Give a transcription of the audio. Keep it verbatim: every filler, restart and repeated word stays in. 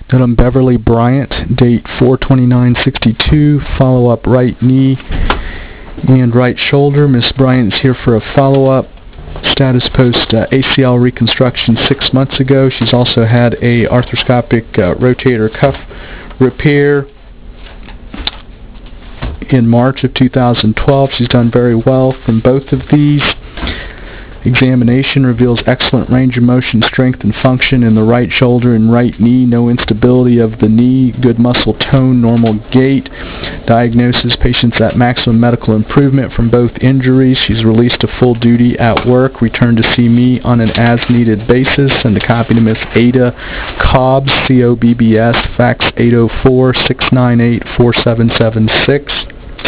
Note on Beverly Bryant, date four twenty-nine sixty-two, follow-up right knee and right shoulder. Miss Bryant's here for a follow-up. Status post uh, A C L reconstruction six months ago. She's also had a arthroscopic uh, rotator cuff repair in March of two thousand twelve. She's done very well from both of these. Examination reveals excellent range of motion, strength, and function in the right shoulder and right knee. No instability of the knee. Good muscle tone. Normal gait. Diagnosis: patient's at maximum medical improvement from both injuries. She's released to full duty at work. Return to see me on an as-needed basis. Send a copy to Miss Ada Cobbs, C O B B S, fax eight oh four, six nine eight, four seven seven six.